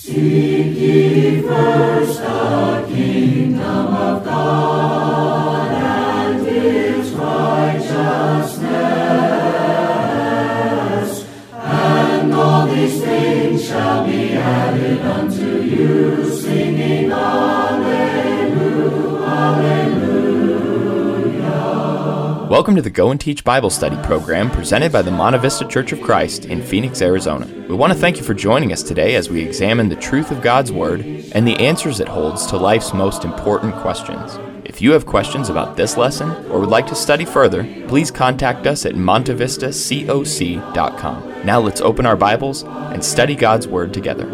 Seek ye first the kingdom of God and His righteousness, and all these things shall be added unto you, singing Alleluia, Alleluia. Welcome to the Go and Teach Bible Study program presented by the Monte Vista Church of Christ in Phoenix, Arizona. We want to thank you for joining us today as we examine the truth of God's Word and the answers it holds to life's most important questions. If you have questions about this lesson or would like to study further, please contact us at montevistacoc.com. Now let's open our Bibles and study God's Word together.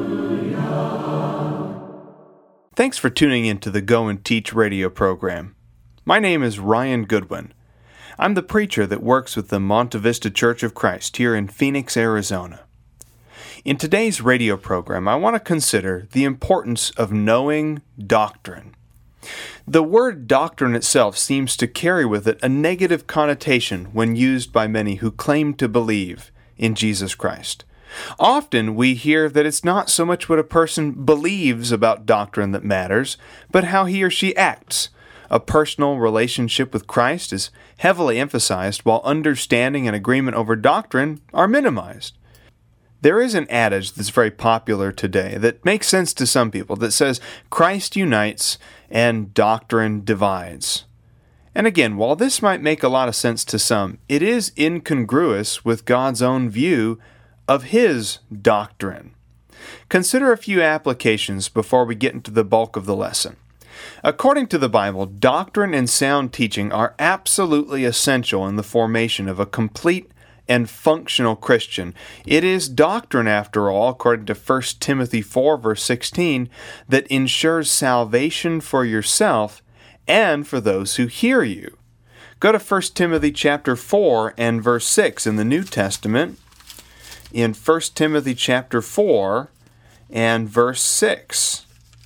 Thanks for tuning in to the Go and Teach radio program. My name is Ryan Goodwin. I'm the preacher that works with the Monte Vista Church of Christ here in Phoenix, Arizona. In today's radio program, I want to consider the importance of knowing doctrine. The word doctrine itself seems to carry with it a negative connotation when used by many who claim to believe in Jesus Christ. Often we hear that it's not so much what a person believes about doctrine that matters, but how he or she acts. A personal relationship with Christ is heavily emphasized, while understanding and agreement over doctrine are minimized. There is an adage that's very popular today that makes sense to some people that says, Christ unites and doctrine divides. And again, while this might make a lot of sense to some, it is incongruous with God's own view of His doctrine. Consider a few applications before we get into the bulk of the lesson. According to the Bible, doctrine and sound teaching are absolutely essential in the formation of a complete and functional Christian. It is doctrine, after all, according to 1 Timothy 4, verse 16, that ensures salvation for yourself and for those who hear you. Go to 1 Timothy chapter 4 and verse 6 in the New Testament. In 1 Timothy chapter 4 and verse 6.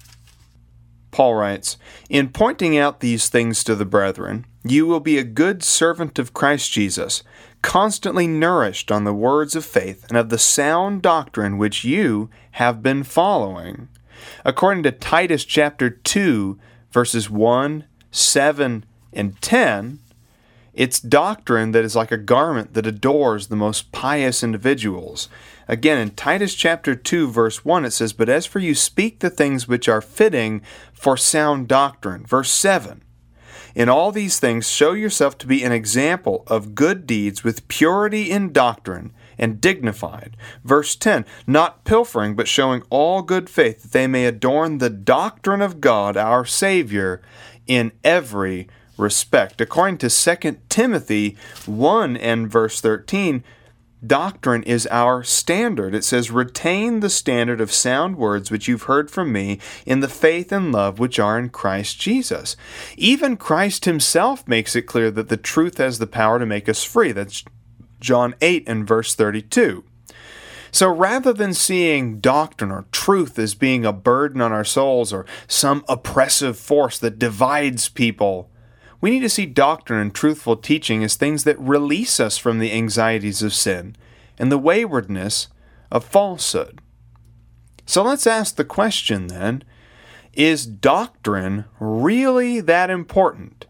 Paul writes, "In pointing out these things to the brethren, you will be a good servant of Christ Jesus, constantly nourished on the words of faith and of the sound doctrine which you have been following." According to Titus chapter 2, verses 1, 7, and 10, it's doctrine that is like a garment that adorns the most pious individuals. Again, in Titus chapter 2, verse 1, it says, "But as for you, speak the things which are fitting for sound doctrine." Verse 7, "In all these things show yourself to be an example of good deeds with purity in doctrine and dignified." Verse 10, "Not pilfering, but showing all good faith, that they may adorn the doctrine of God our Savior in every respect." According to 2 Timothy 1 and verse 13, doctrine is our standard. It says, "Retain the standard of sound words which you've heard from me in the faith and love which are in Christ Jesus." Even Christ Himself makes it clear that the truth has the power to make us free. That's John 8 and verse 32. So rather than seeing doctrine or truth as being a burden on our souls or some oppressive force that divides people, we need to see doctrine and truthful teaching as things that release us from the anxieties of sin and the waywardness of falsehood. So let's ask the question then, is doctrine really that important?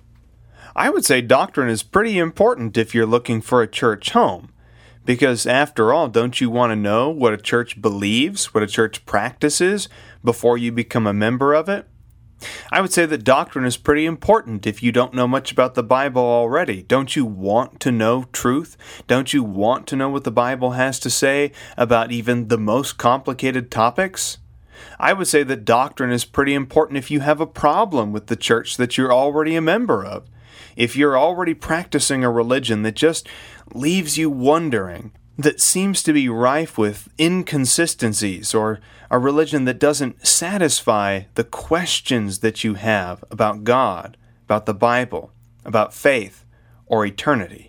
I would say doctrine is pretty important if you're looking for a church home. Because after all, don't you want to know what a church believes, what a church practices before you become a member of it? I would say that doctrine is pretty important if you don't know much about the Bible already. Don't you want to know truth? Don't you want to know what the Bible has to say about even the most complicated topics? I would say that doctrine is pretty important if you have a problem with the church that you're already a member of. If you're already practicing a religion that just leaves you wondering, that seems to be rife with inconsistencies, or a religion that doesn't satisfy the questions that you have about God, about the Bible, about faith, or eternity.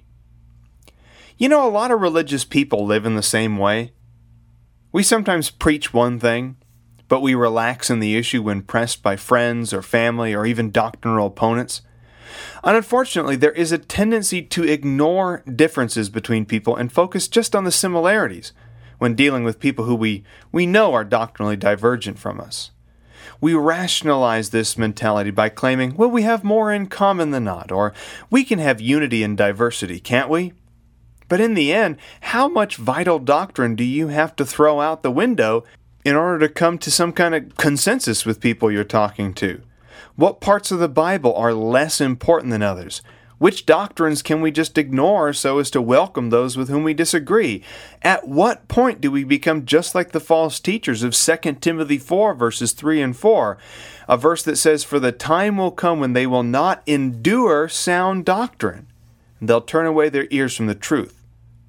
You know, a lot of religious people live in the same way. We sometimes preach one thing, but we relax in the issue when pressed by friends or family or even doctrinal opponents. And unfortunately, there is a tendency to ignore differences between people and focus just on the similarities, when dealing with people who we know are doctrinally divergent from us. We rationalize this mentality by claiming, well, we have more in common than not, or we can have unity in diversity, can't we? But in the end, how much vital doctrine do you have to throw out the window in order to come to some kind of consensus with people you're talking to? What parts of the Bible are less important than others? Which doctrines can we just ignore so as to welcome those with whom we disagree? At what point do we become just like the false teachers of 2 Timothy 4, verses 3 and 4, a verse that says, "For the time will come when they will not endure sound doctrine, and they'll turn away their ears from the truth."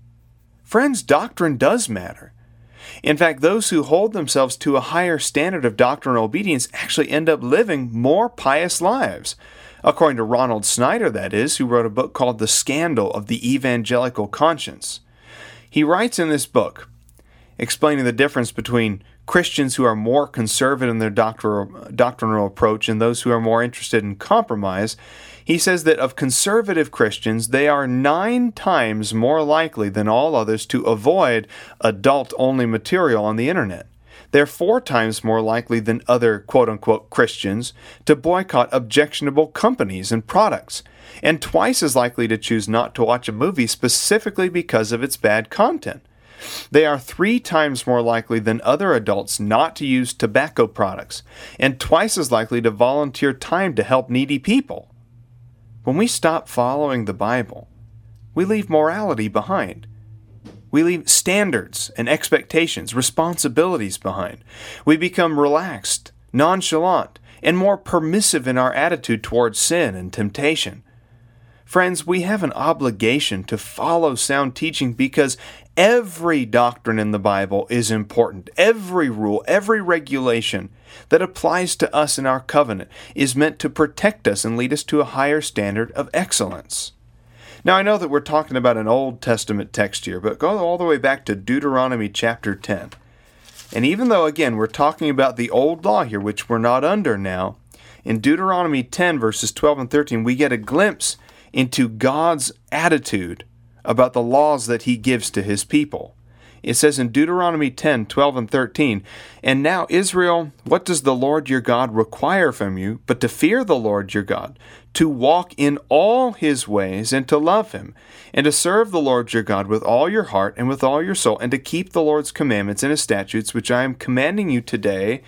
Friends, doctrine does matter. In fact, those who hold themselves to a higher standard of doctrinal obedience actually end up living more pious lives. According to Ronald Snyder, that is, who wrote a book called The Scandal of the Evangelical Conscience. He writes in this book, explaining the difference between Christians who are more conservative in their doctrinal approach and those who are more interested in compromise. He says that of conservative Christians, they are 9 times more likely than all others to avoid adult-only material on the internet. They're 4 times more likely than other quote-unquote Christians to boycott objectionable companies and products, and twice as likely to choose not to watch a movie specifically because of its bad content. They are 3 times more likely than other adults not to use tobacco products, and twice as likely to volunteer time to help needy people. When we stop following the Bible, we leave morality behind. We leave standards and expectations, responsibilities behind. We become relaxed, nonchalant, and more permissive in our attitude towards sin and temptation. Friends, we have an obligation to follow sound teaching because every doctrine in the Bible is important. Every rule, every regulation that applies to us in our covenant is meant to protect us and lead us to a higher standard of excellence. Now, I know that we're talking about an Old Testament text here, but go all the way back to Deuteronomy chapter 10. And even though, again, we're talking about the old law here, which we're not under now, in Deuteronomy 10, verses 12 and 13, we get a glimpse into God's attitude about the laws that He gives to His people. It says in Deuteronomy 10, 12 and 13, "And now, Israel, what does the Lord your God require from you, but to fear the Lord your God, to walk in all His ways, and to love Him, and to serve the Lord your God with all your heart and with all your soul, and to keep the Lord's commandments and His statutes, which I am commanding you today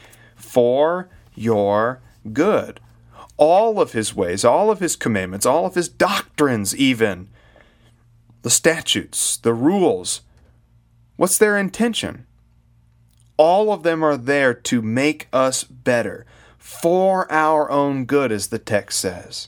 for your good." All of His ways, all of His commandments, all of His doctrines even, the statutes, the rules, what's their intention? All of them are there to make us better, for our own good, as the text says.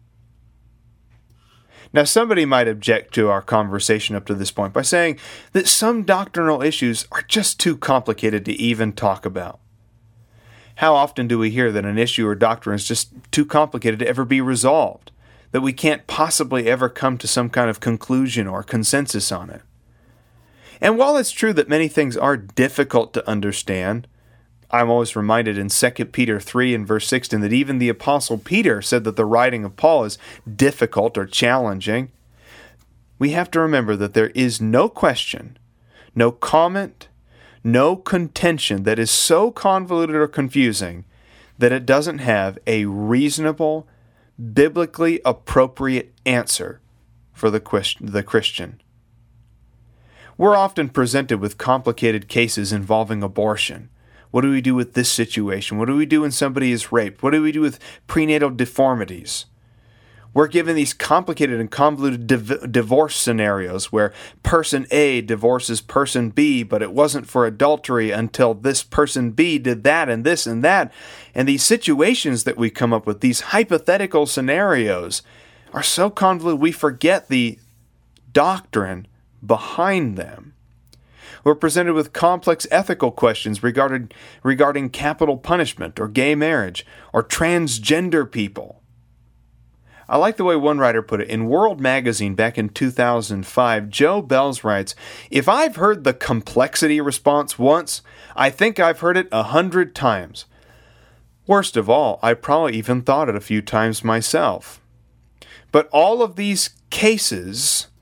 Now, somebody might object to our conversation up to this point by saying that some doctrinal issues are just too complicated to even talk about. How often do we hear that an issue or doctrine is just too complicated to ever be resolved, that we can't possibly ever come to some kind of conclusion or consensus on it? And while it's true that many things are difficult to understand, I'm always reminded in 2 Peter 3 and verse 16 that even the Apostle Peter said that the writing of Paul is difficult or challenging. We have to remember that there is no question, no comment, no contention that is so convoluted or confusing that it doesn't have a reasonable, biblically appropriate answer for the Christian. We're often presented with complicated cases involving abortion. What do we do with this situation? What do we do when somebody is raped? What do we do with prenatal deformities? We're given these complicated and convoluted divorce scenarios where person A divorces person B, but it wasn't for adultery until this person B did that and this and that. And these situations that we come up with, these hypothetical scenarios, are so convoluted we forget the doctrine behind them. We're presented with complex ethical questions regarding capital punishment or gay marriage or transgender people. I like the way one writer put it. In World Magazine back in 2005, Joe Bells writes, "If I've heard the complexity response once, I think I've heard it 100 times. Worst of all, I probably even thought it a few times myself. But all of these cases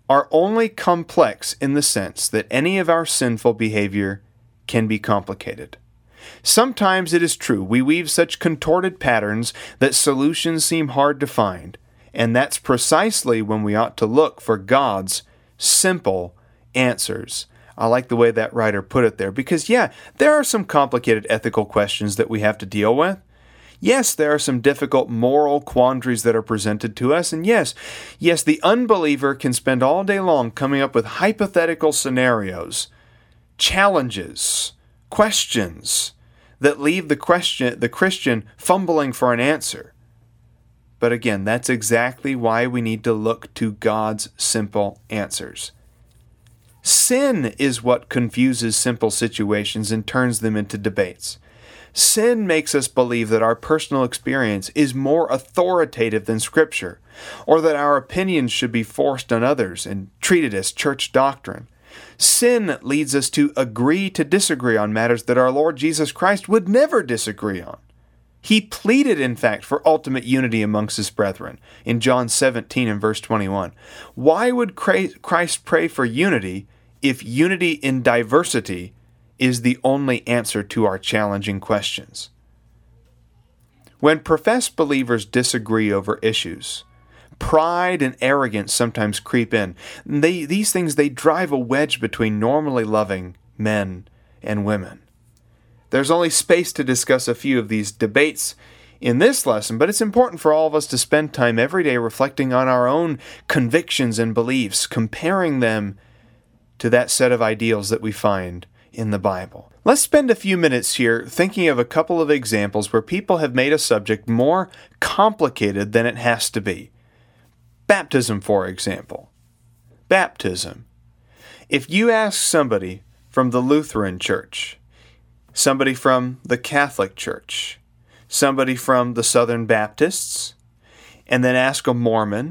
are only complex in the sense that any of our sinful behavior can be complicated. Sometimes it is true we weave such contorted patterns that solutions seem hard to find, and that's precisely when we ought to look for God's simple answers. I like the way that writer put it there, because there are some complicated ethical questions that we have to deal with. Yes, there are some difficult moral quandaries that are presented to us, and yes, the unbeliever can spend all day long coming up with hypothetical scenarios, challenges, questions that leave the Christian fumbling for an answer. But again, that's exactly why we need to look to God's simple answers. Sin is what confuses simple situations and turns them into debates. Sin makes us believe that our personal experience is more authoritative than Scripture, or that our opinions should be forced on others and treated as church doctrine. Sin leads us to agree to disagree on matters that our Lord Jesus Christ would never disagree on. He pleaded, in fact, for ultimate unity amongst his brethren in John 17 and verse 21. Why would Christ pray for unity if unity in diversity is the only answer to our challenging questions? When professed believers disagree over issues, pride and arrogance sometimes creep in. These things drive a wedge between normally loving men and women. There's only space to discuss a few of these debates in this lesson, but it's important for all of us to spend time every day reflecting on our own convictions and beliefs, comparing them to that set of ideals that we find in the Bible. Let's spend a few minutes here thinking of a couple of examples where people have made a subject more complicated than it has to be. Baptism, for example. Baptism. If you ask somebody from the Lutheran Church, somebody from the Catholic Church, somebody from the Southern Baptists, and then ask a Mormon,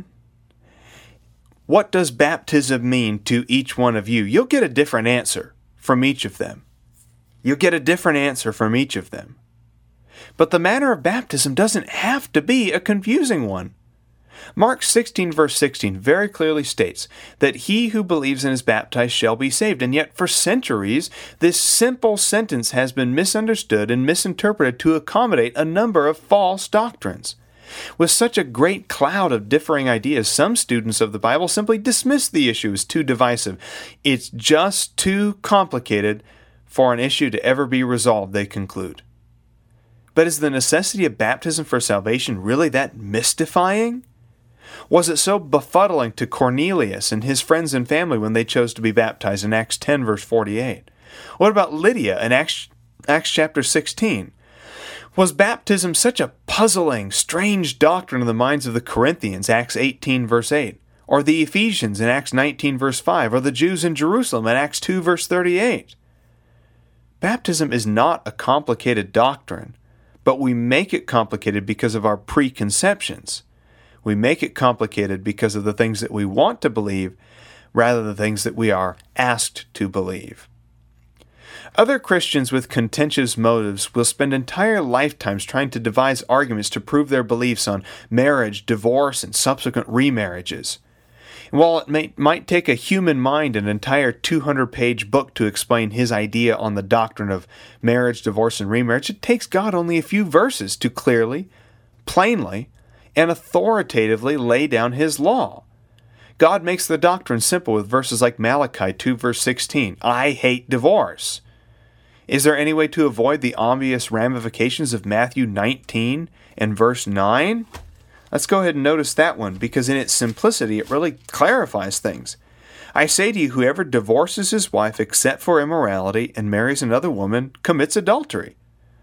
what does baptism mean to each one of you? You'll get a different answer from each of them. You'll get a different answer from each of them. But the matter of baptism doesn't have to be a confusing one. Mark 16 verse 16 very clearly states that he who believes and is baptized shall be saved. And yet for centuries, this simple sentence has been misunderstood and misinterpreted to accommodate a number of false doctrines. With such a great cloud of differing ideas, some students of the Bible simply dismiss the issue as too divisive. It's just too complicated for an issue to ever be resolved, they conclude. But is the necessity of baptism for salvation really that mystifying? Was it so befuddling to Cornelius and his friends and family when they chose to be baptized in Acts 10 verse 48? What about Lydia in Acts chapter 16? Was baptism such a puzzling, strange doctrine in the minds of the Corinthians, Acts 18 verse 8? Or the Ephesians in Acts 19 verse 5? Or the Jews in Jerusalem in Acts 2 verse 38? Baptism is not a complicated doctrine, but we make it complicated because of our preconceptions. We make it complicated because of the things that we want to believe rather than the things that we are asked to believe. Other Christians with contentious motives will spend entire lifetimes trying to devise arguments to prove their beliefs on marriage, divorce, and subsequent remarriages. And while it might take a human mind an entire 200-page book to explain his idea on the doctrine of marriage, divorce, and remarriage, it takes God only a few verses to clearly, plainly, and authoritatively lay down his law. God makes the doctrine simple with verses like Malachi 2 verse 16, I hate divorce. Is there any way to avoid the obvious ramifications of Matthew 19 and verse 9? Let's go ahead and notice that one, because in its simplicity it really clarifies things. I say to you, whoever divorces his wife except for immorality and marries another woman commits adultery.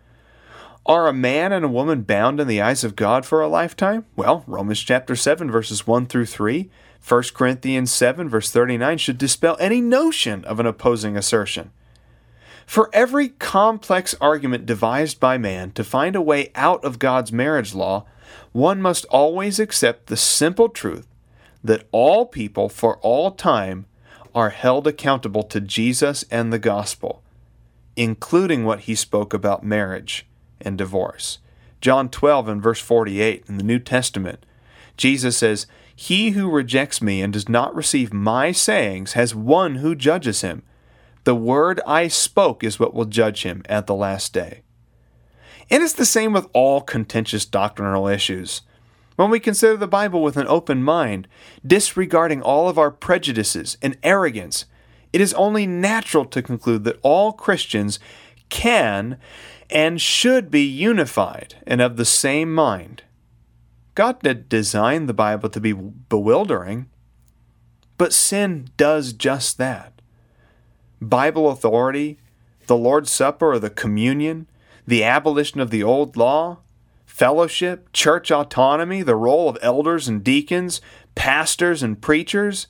Are a man and a woman bound in the eyes of God for a lifetime? Well, Romans chapter 7 verses 1 through 3, 1 Corinthians 7 verse 39 should dispel any notion of an opposing assertion. For every complex argument devised by man to find a way out of God's marriage law, one must always accept the simple truth that all people for all time are held accountable to Jesus and the gospel, including what he spoke about marriage and divorce. John 12 and verse 48 in the New Testament, Jesus says, He who rejects me and does not receive my sayings has one who judges him. The word I spoke is what will judge him at the last day. And it's the same with all contentious doctrinal issues. When we consider the Bible with an open mind, disregarding all of our prejudices and arrogance, it is only natural to conclude that all Christians can and should be unified and of the same mind. God did design the Bible to be bewildering, but sin does just that. Bible authority, the Lord's Supper or the communion, the abolition of the old law, fellowship, church autonomy, the role of elders and deacons, pastors and preachers,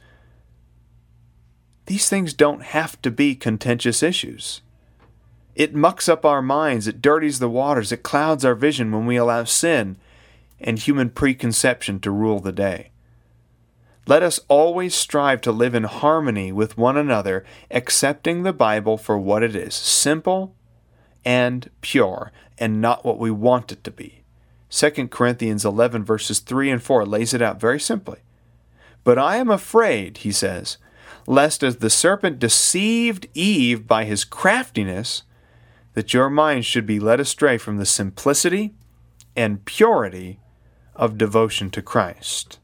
these things don't have to be contentious issues. It mucks up our minds, it dirties the waters, it clouds our vision when we allow sin and human preconception to rule the day. Let us always strive to live in harmony with one another, accepting the Bible for what it is, simple and pure, and not what we want it to be. 2 Corinthians 11 verses 3 and 4 lays it out very simply. But I am afraid, he says, lest as the serpent deceived Eve by his craftiness, that your minds should be led astray from the simplicity and purity of devotion to Christ.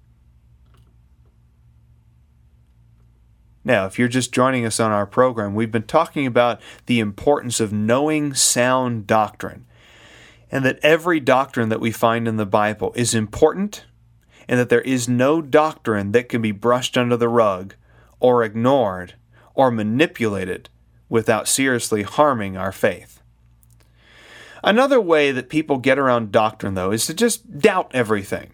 Now, if you're just joining us on our program, we've been talking about the importance of knowing sound doctrine, and that every doctrine that we find in the Bible is important, and that there is no doctrine that can be brushed under the rug, or ignored, or manipulated without seriously harming our faith. Another way that people get around doctrine, though, is to just doubt everything.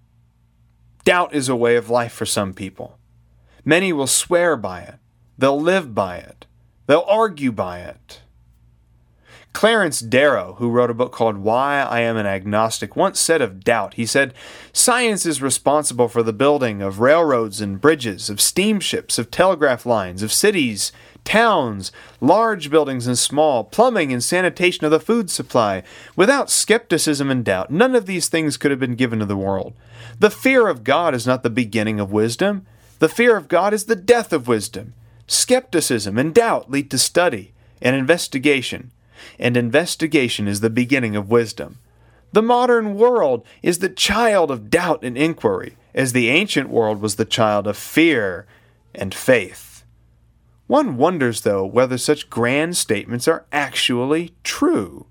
Doubt is a way of life for some people. Many will swear by it. They'll live by it. They'll argue by it. Clarence Darrow, who wrote a book called Why I Am an Agnostic, once said of doubt, he said, "Science is responsible for the building of railroads and bridges, of steamships, of telegraph lines, of cities, towns, large buildings and small, plumbing and sanitation of the food supply. Without skepticism and doubt, none of these things could have been given to the world. The fear of God is not the beginning of wisdom. The fear of God is the death of wisdom. Skepticism and doubt lead to study and investigation is the beginning of wisdom. The modern world is the child of doubt and inquiry, as the ancient world was the child of fear and faith." One wonders, though, whether such grand statements are actually true.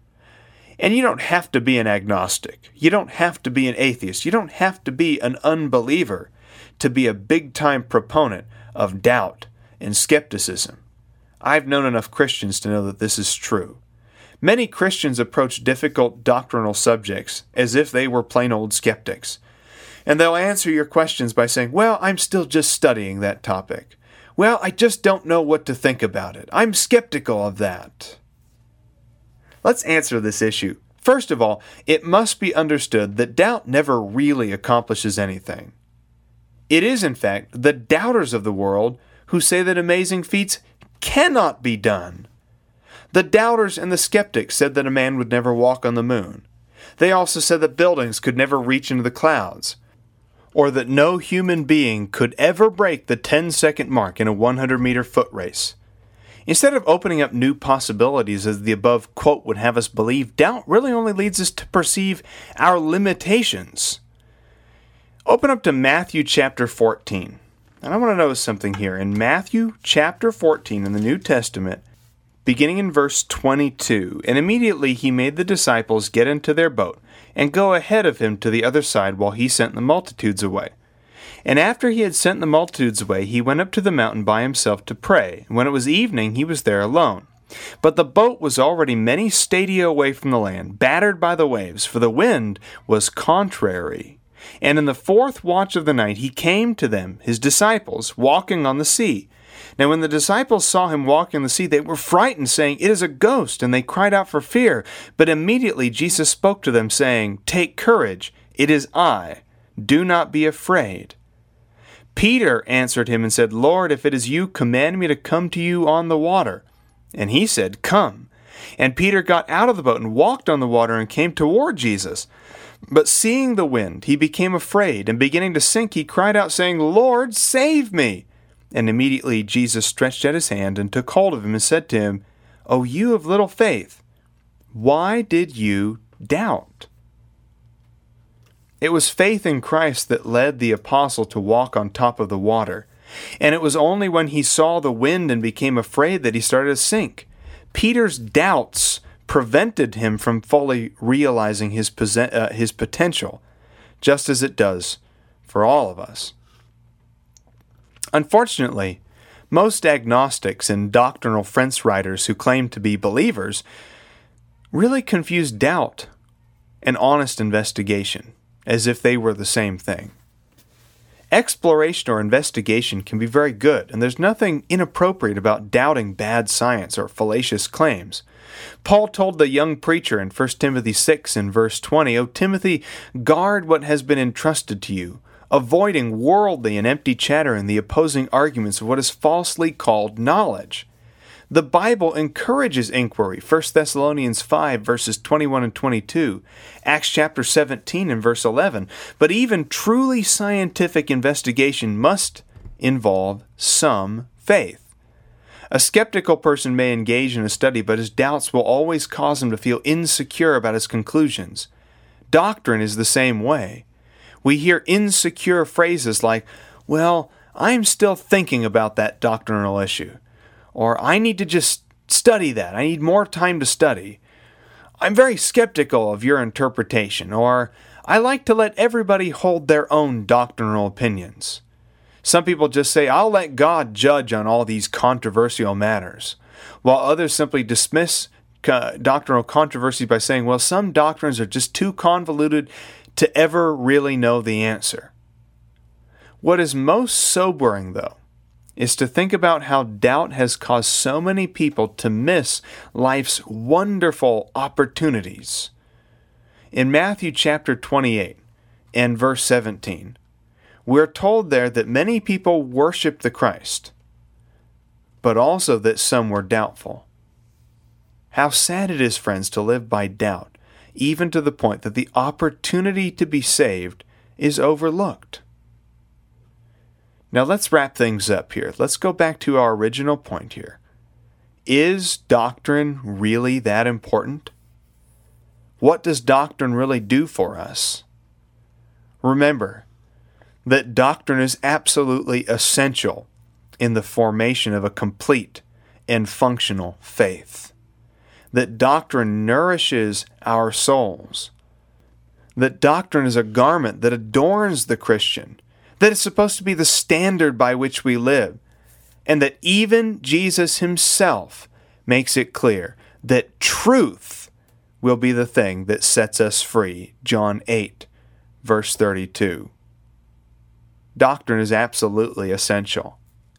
And you don't have to be an agnostic. You don't have to be an atheist. You don't have to be an unbeliever to be a big-time proponent of doubt and skepticism. I've known enough Christians to know that this is true. Many Christians approach difficult doctrinal subjects as if they were plain old skeptics. And they'll answer your questions by saying, "Well, I'm still just studying that topic. Well, I just don't know what to think about it. I'm skeptical of that." Let's answer this issue. First of all, it must be understood that doubt never really accomplishes anything. It is, in fact, the doubters of the world who say that amazing feats cannot be done. The doubters and the skeptics said that a man would never walk on the moon. They also said that buildings could never reach into the clouds, or that no human being could ever break the 10-second mark in a 100-meter foot race. Instead of opening up new possibilities as the above quote would have us believe, doubt really only leads us to perceive our limitations. Open up to Matthew chapter 14. And I want to notice something here. In Matthew chapter 14 in the New Testament, beginning in verse 22, "And immediately he made the disciples get into their boat and go ahead of him to the other side while he sent the multitudes away. And after he had sent the multitudes away, he went up to the mountain by himself to pray. And when it was evening, he was there alone. But the boat was already many stadia away from the land, battered by the waves, for the wind was contrary. And in the fourth watch of the night he came to them, his disciples, walking on the sea. Now when the disciples saw him walking on the sea, they were frightened, saying, 'It is a ghost,' and they cried out for fear. But immediately Jesus spoke to them, saying, 'Take courage, it is I. Do not be afraid.' Peter answered him and said, 'Lord, if it is you, command me to come to you on the water.' And he said, 'Come.' And Peter got out of the boat and walked on the water and came toward Jesus. But seeing the wind, he became afraid, and beginning to sink, he cried out, saying, Lord, save me! And immediately Jesus stretched out his hand and took hold of him and said to him, O you of little faith, why did you doubt? It was faith in Christ that led the apostle to walk on top of the water, and it was only when he saw the wind and became afraid that he started to sink. Peter's doubts prevented him from fully realizing his potential, just as it does for all of us. Unfortunately, most agnostics and doctrinal fence riders who claim to be believers really confuse doubt and honest investigation as if they were the same thing. Exploration or investigation can be very good, and there's nothing inappropriate about doubting bad science or fallacious claims. Paul told the young preacher in 1 Timothy 6 and verse 20, O Timothy, guard what has been entrusted to you, avoiding worldly and empty chatter and the opposing arguments of what is falsely called knowledge. The Bible encourages inquiry, 1 Thessalonians 5 verses 21 and 22, Acts chapter 17 and verse 11, but even truly scientific investigation must involve some faith. A skeptical person may engage in a study, but his doubts will always cause him to feel insecure about his conclusions. Doctrine is the same way. We hear insecure phrases like, well, I'm still thinking about that doctrinal issue. Or, I need to just study that. I need more time to study. I'm very skeptical of your interpretation. Or, I like to let everybody hold their own doctrinal opinions. Some people just say, I'll let God judge on all these controversial matters, while others simply dismiss doctrinal controversy by saying, well, some doctrines are just too convoluted to ever really know the answer. What is most sobering, though, is to think about how doubt has caused so many people to miss life's wonderful opportunities. In Matthew chapter 28 and verse 17, we're told there that many people worshiped the Christ, but also that some were doubtful. How sad it is, friends, to live by doubt, even to the point that the opportunity to be saved is overlooked. Now let's wrap things up here. Let's go back to our original point here. Is doctrine really that important? What does doctrine really do for us? Remember that doctrine is absolutely essential in the formation of a complete and functional faith. That doctrine nourishes our souls. That doctrine is a garment that adorns the Christian. That it's supposed to be the standard by which we live. And that even Jesus himself makes it clear that truth will be the thing that sets us free. John 8, verse 32. Doctrine is absolutely essential.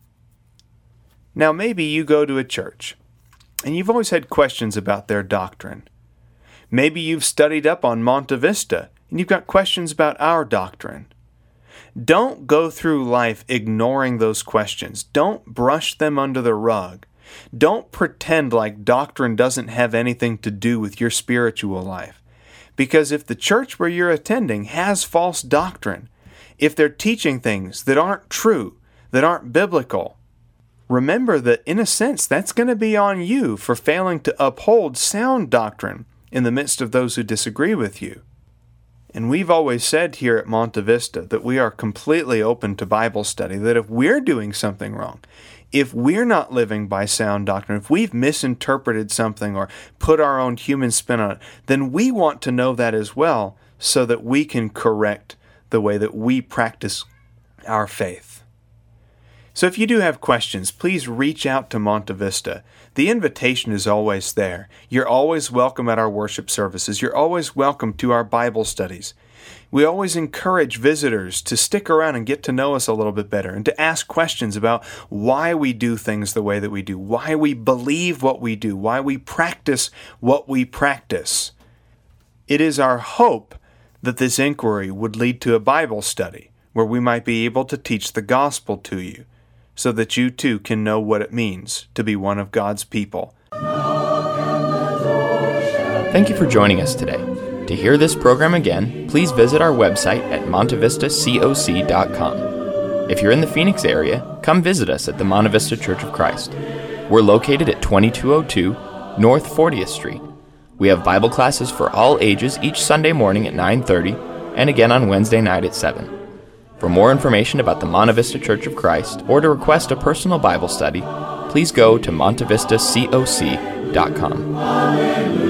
Now maybe you go to a church and you've always had questions about their doctrine. Maybe you've studied up on Monte Vista and you've got questions about our doctrine. Don't go through life ignoring those questions. Don't brush them under the rug. Don't pretend like doctrine doesn't have anything to do with your spiritual life. Because if the church where you're attending has false doctrine, if they're teaching things that aren't true, that aren't biblical, remember that in a sense that's going to be on you for failing to uphold sound doctrine in the midst of those who disagree with you. And we've always said here at Monte Vista that we are completely open to Bible study, that if we're doing something wrong, if we're not living by sound doctrine, if we've misinterpreted something or put our own human spin on it, then we want to know that as well so that we can correct the way that we practice our faith. So if you do have questions, please reach out to Monte Vista. The invitation is always there. You're always welcome at our worship services. You're always welcome to our Bible studies. We always encourage visitors to stick around and get to know us a little bit better and to ask questions about why we do things the way that we do, why we believe what we do, why we practice what we practice. It is our hope that this inquiry would lead to a Bible study where we might be able to teach the gospel to you, so that you too can know what it means to be one of God's people. Thank you for joining us today. To To hear this program again, please visit our website at montevistacoc.com. If you're in the Phoenix area, come visit us at the Monte Vista Church of Christ. We're located at 2202 North 40th Street. We have Bible classes for all ages each Sunday morning at 9:30 and again on Wednesday night at 7. For more information about the Monte Vista Church of Christ or to request a personal Bible study, please go to montevistacoc.com.